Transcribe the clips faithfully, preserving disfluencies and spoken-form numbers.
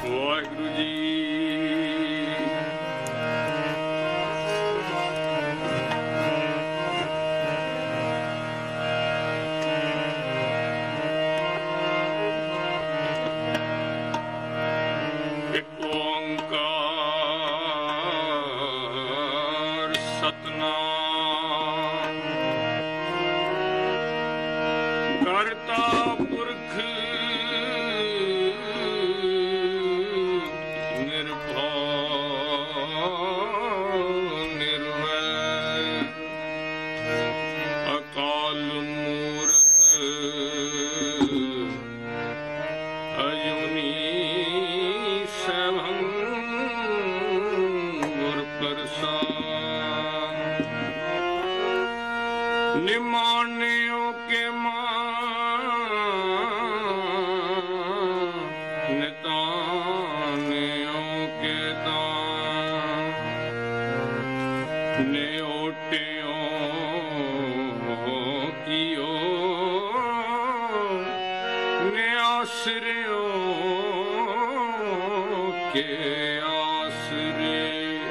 ਵਾਹਿਗੁਰੂ ਜੀ। ਇੱਕ ਓਂਕਾਰ ਸਤਿਨਾਮ ਕਰਤਾ ਪੁਰਖ निमान्यों के मान नितान्यों के तान न्योटियों कियो न्यासरियों के आसरे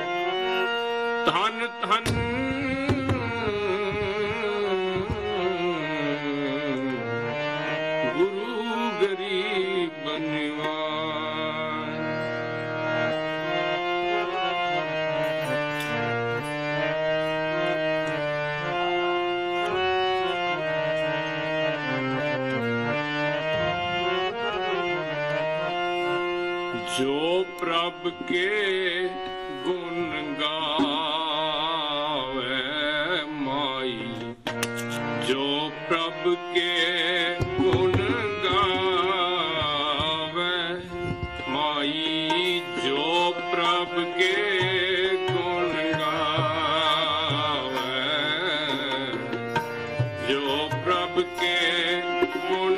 धन धन जो प्रभ के गुण गावे माई, जो प्रभ के गुण गावे माई, जो प्रभ के गुण गावे, जो प्रभ के गुण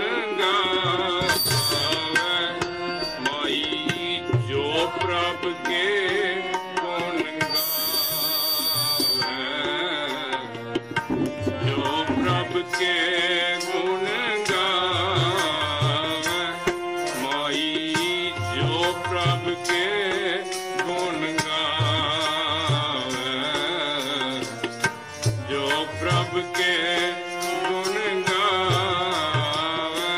गावे माई, जो प्रभ के गुण गावे, जो प्रभ के गुण गावे माई, जो प्रभ के गुण गावे, जो प्रभ के गुण गावे।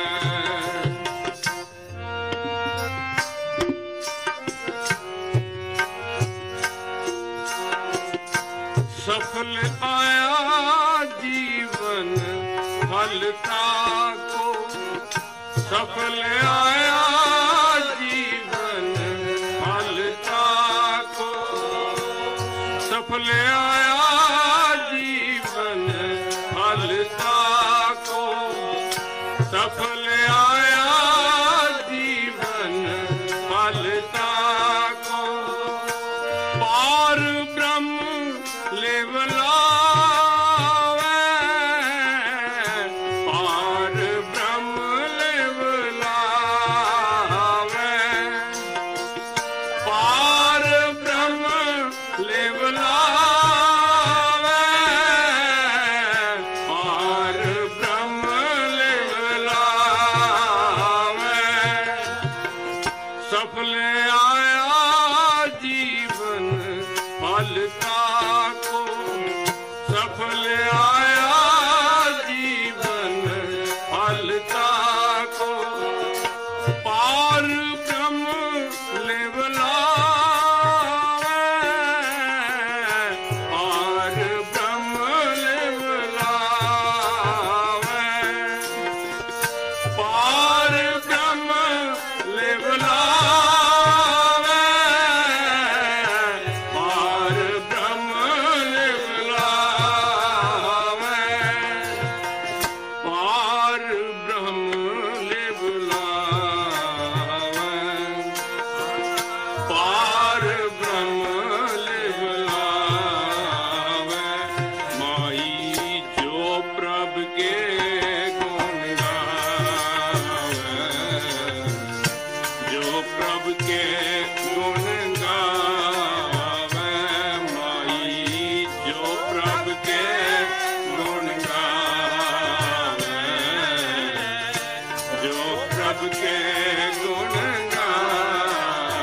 सफल आया जीवन फलता को, सफल आया जीवन फलता को, सफल आया जीवन फलता को, सफल आया जीवन फलता को, पार ब्रह्म लेवलावे, पार ब्रह्म लेवलावे, पार ब्रह्म लेवलावे, पार ब्रह्म लेवलावे, सफल आया जीवन फलता को, सफल आया जीवन फलता को, पार ब्रह्म लेवलावे, पार ब्रह्म लेवलावे, पार ब्रह्म लेवलावे, पार ब्रह्म लेवलावे, पार ब्रह्म लेवलावे, पार ब्रह्म लेवलावे माई, जो प्रभ के गुण गावे, जो प्रभ के गुण गावे माई, जो प्रभ के गुण गावे, जो प्रभ के गुण गावे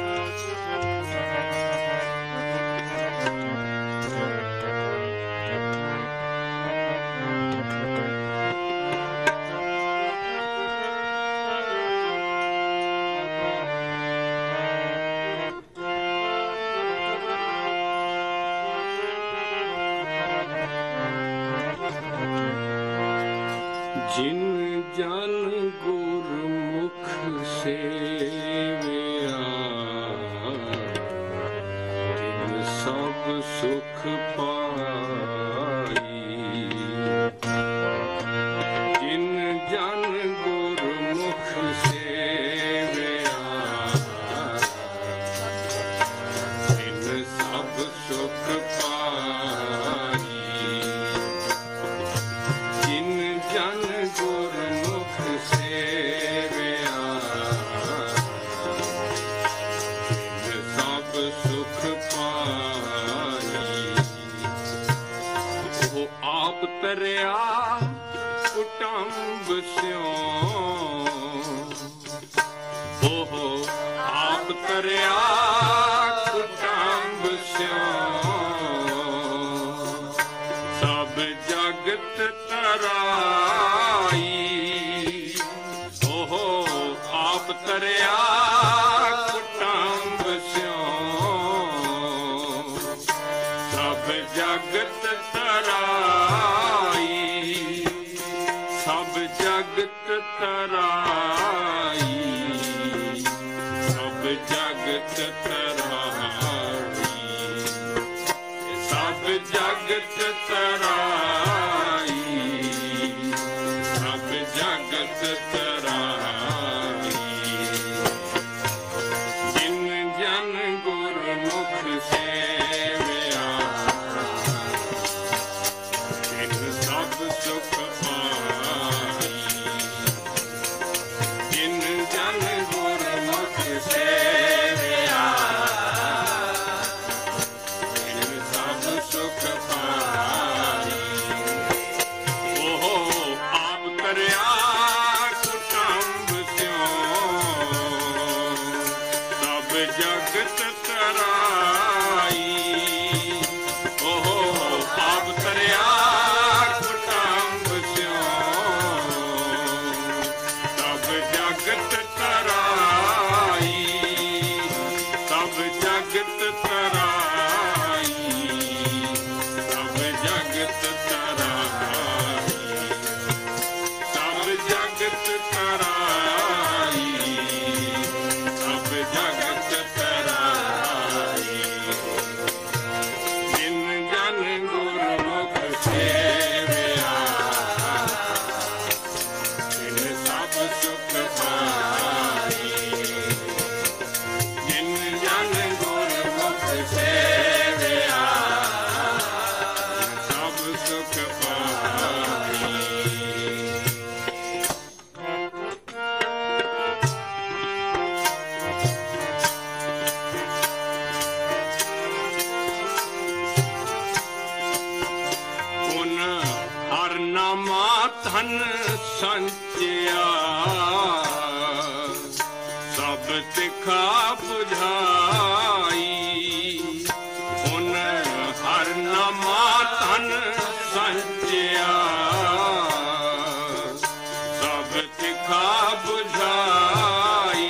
ਜਿਨ ਜਨ ਗੁਰਮੁਖ ਸੇਵਿਆ ਤਿਨ ਸਭ ਸੁਖ ਪਾਈ। ਜਿਨ ਜਨ ਗੁਰਮੁਖ ਸੇਵਿਆ ਤਿਨ ਸਭ ਸੁਖ ਪਾਈ। ਜਿਨ ਜਨ ਗੁਰਮੁਖ ਸੇਵਿਆ ਤਿਨ ਸਭ ਸੁਖ ਪਾਈ। ਉਹ ਆਪ ਤਰਿਆ ਕੁਟੰਬ ਸਿਉ, ਉਹ ਆਪ ਤਰਿਆ ਕੁਟੰਬ ਸਿਉ। ਸਭ ਜਗਤ ਤਰਾਈ, ਉਹ ਆਪ ਤਰਿਆ ਕੁਟੰਬ ਸਿਉ। ਸਭ ਜਗਤ ਤਰਾਈ, ਸਭ ਜਗਤ ਤਰਾਈ, ਸਭ ਜਗਤ ਤਰਾਈ, ਸਭ ਜਗਤ ਤਰਾਈ, ਸਭ ਜਗਤ ਤਰਾਈ। ਜਿਨ ਜਨ ਗੁਰਮੁਖ ਸੇਵਿਆ ਤਿਨ ਸਭ ਸੁਖ ਪਾਈ। ਜਿਨ ਜਨ ਗੁਰਮੁਖ ਸੇਵਿਆ ਤਿਨ ਸਭ ਸੁਖ ਪਾਈ। ਉਹ ਆਪ ਤਰਿਆ ਕੁਟੰਬ ਸਿਉ, ਸਭ ਜਗਤ ਤਰਾਈ। ਉਹ ਆਪ ਤਰਿਆ ਕੁਟੰਬ ਸਿਉ, ਸਭ ਜਗਤ ਤਰਾਈ, ਸਭ ਜਗਤ ਤਰਾਈ, ਸਭ ਜਗਤ ਤਰਾਈ, ਸਭ ਜਗਤ ਤਰਾਈ, ਸਭ ਜਗਤ ਤਰਾਈ। ਜਿਨ ਜਨ ਗੁਰਮੁਖ ਸੇਵਿਆ ਤਿਨ ਸਭ ਸੁਖ ਪਾਈ। ਜਿਨ ਜਨ ਗੁਰਮੁਖ ਸੇਵਿਆ ਸਭ ਸੁਖ ਪਾਈ। ਪੁਨ ਹਰ ਨਾਮਾ ਧਨ ਸੰਚਿਆ, ਸਭ ਤਿਖਾ 부ਝਾਈ। ਪੁਨ ਹਰ ਨਾਮਾ ਧਨ ਸੰਚਿਆ, ਸਭ ਤਿਖਾ 부ਝਾਈ।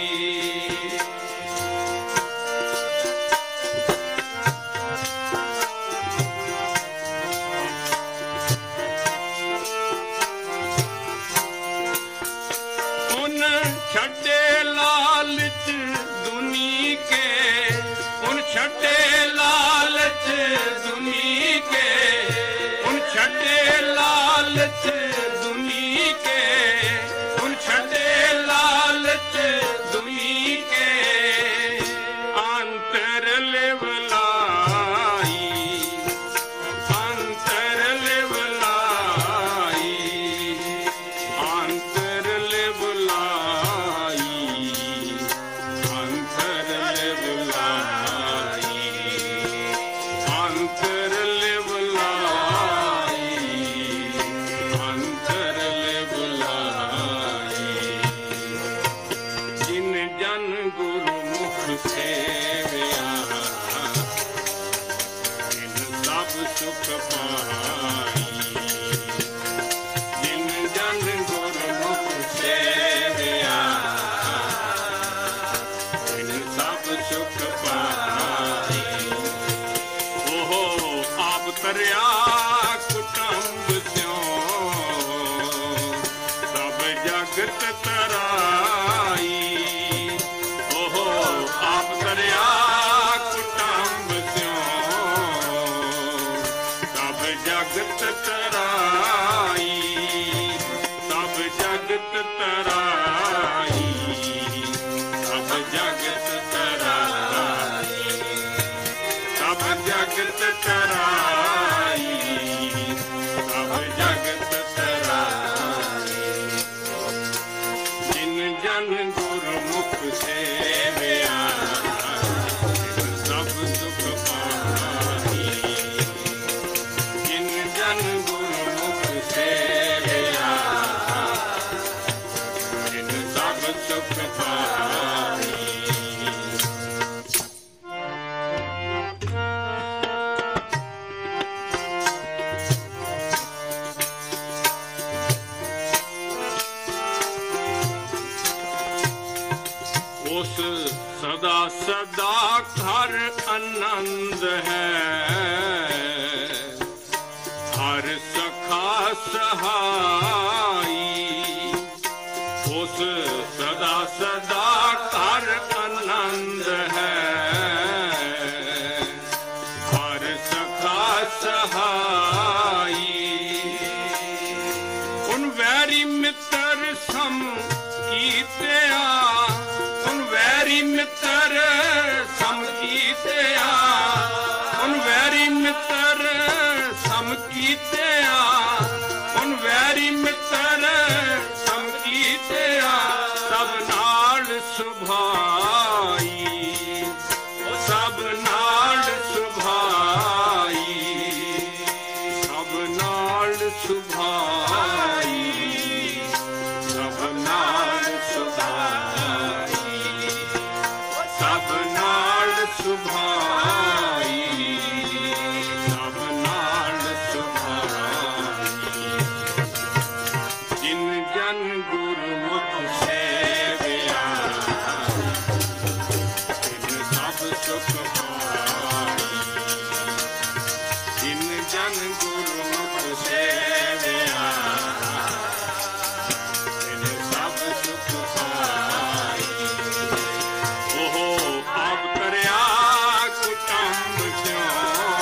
उन छटे लालच दुनी के, उन छटे लालच दुनी के, उन छटे लालच दुनी के, उन छटे लालच दुनी के। अंतर लेवलाई, अंतर लेवलाई, अंतर लेवलाई, अंतर लेवलाई, अंतर लेवलाई, अंतर लेवलाई। जिन जन गुरमुख सेविया तिन सब सुख पाई। जिन जन गुरमुख सेविया तिन सब सुख पाई। ओह आप तरिया कुटंब स्यों, ਜਗਤ ਤਰਾਈ, ਸਭ ਜਗਤ ਤਰਾਈ, ਸਭ ਜਗਤ ਤਰਾਈ, ਸਭ ਜਗਤ ਤਰਾਈ, ਸਭ ਜਗਤ ਤਰਾਈ। ਜਿਨ ਜਨ ਗੁਰਮੁਖ ਸੇਵਿਆ ਸਭ ਸੁਖ ਪਾਈ, ਜਿਨ ਜਨ ਗੁਰਮੁਖ ਸੇਵਿਆ ਜਿਨ ਸਭ ਸੁਖ ਪਾਈ। ਉਸ ਸਦਾ ਸਦਾ ਘਰ ਆਨੰਦ ਹੈ, ਹਰ ਸਖਾ ਸਹਾਈ। ਉਸ ਸਦਾ ਸਦਾ ਘਰ ਆਨੰਦ ਹੈ, ਹਰ ਸਖਾ ਸਹਾਈ। ਉਨ ਵੈਰੀ ਮਿੱਤਰ ਸਮ ਕੀਤਿਆ, ਉਨ ਵੈਰੀ ਮਿੱਤਰ ਸਮ ਕੀਤਿਆ, ਉਨ ਵੈਰੀ ਮਿੱਤਰ ਸਮ ਕੀਤਿਆ, ਉਨ ਵੈਰੀ ਮਿੱਤਰ ਸਮ ਕੀਤਿਆ। ਸਭ ਨਾਲ ਸੁਭਾਈ, ਸਭ ਨਾਲ ਸੁਭਾਈ, ਸਭ ਨਾਲ ਸੁਭਾਈ, ਸਭ ਨਾਲ ਸੁਭਾਈ, ਸਭ ਨਾਲ ਸੁਭਾਈ, ਸਭ ਨਾਲ ਸੁਭਾਈ। ਜਿਨ ਜਨ ਗੁਰਮੁਖ ਸੇਵਿਆ ਤਿਨ ਸਭ ਸੁਖ ਪਾਈ, ਜਿਨ ਜਨ ਗੁਰਮੁਖ ਸੇਵਿਆ ਤਿਨ ਸਭ ਸੁਖ ਪਾਈ। ਉਹ ਆਪ ਕਰਿਆ ਕੁਟੰਬ ਸਿਉ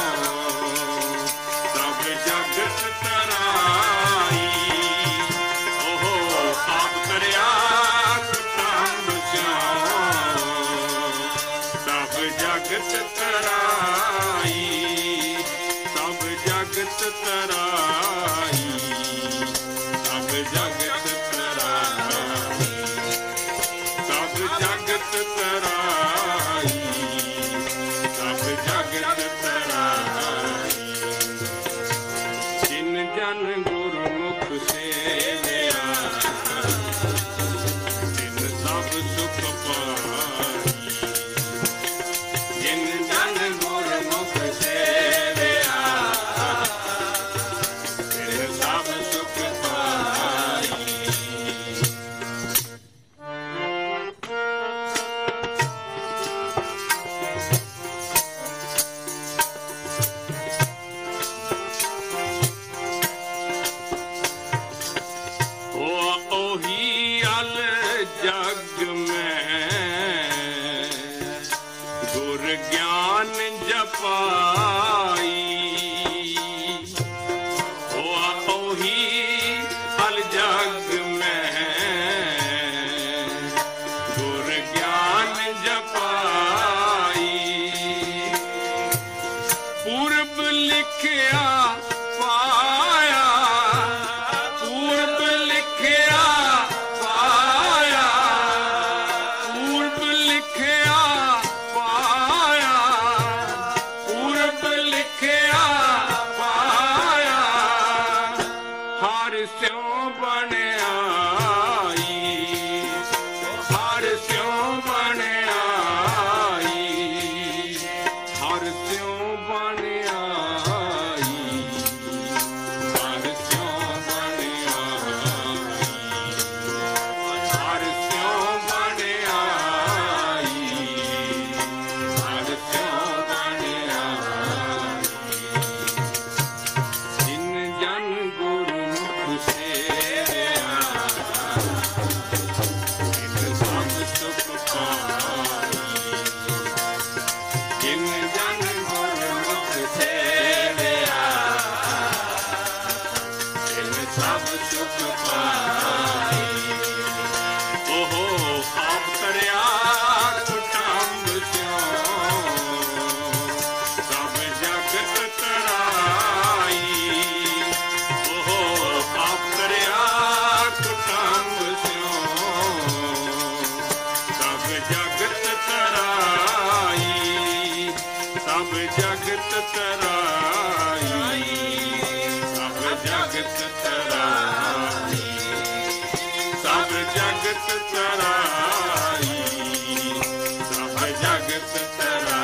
ਸਭ ਜਗਤ ਤਰਾਈ, ਉਹ ਆਪ ਕਰਿਆ ਕੁਟੰਬ ਸਿਉ ਸਭ ਜਗਤ ਤਰਾਈ, ਸਭ ਜਗਤ ਤਰਾਈ, ਸਭ ਜਗਤ ਤਰਾਈ, ਸਭ ਜਗਤ ਤਰਾਈ, ਸਭ ਜਗਤ ਤਰਾਈ। ਜਿਨ ਜਨ ਗੁਰਮੁਖ ਸੇਵਿਆ ਤਿਨ ਸਭ ਸੁਖ ਪਾਈ, ਜਿਨ ਜਨ ਗੁਰਮੁਖ ਸੇਵਿਆ ਤਿਨ ਸਭ ਸੁਖ ਪਾਈ। ਉਹ ਉਹੀ ਅਲ ਜਗ ਮੈਂ ਗੁਰ ਗਿਆਨ ਜਪਾਈ, ਉਹ ਉਹੀ ਅਲ ਜਗ ਮੈਂ ਗੁਰ ਗਿਆਨ ਜਪਾਈ। ਪੂਰਬ ਲਿਖਿਆ ਪਾਇਆ, ਪੂਰਬ ਲਿਖਿਆ ਪਾਇਆ, ਪੂਰਬ ਲਿਖਿਆ ਪਾਇਆ, ਪੂਰਬ ਲਿਖਿਆ ਸਭ ਜਗਤ ਤਰਾਈ, ਸਭ ਜਗਤ ਤਰਾਈ, ਸਭ ਜਗਤ ਤਰਾਈ, ਸਭ ਜਗਤ ਤਰਾਈ।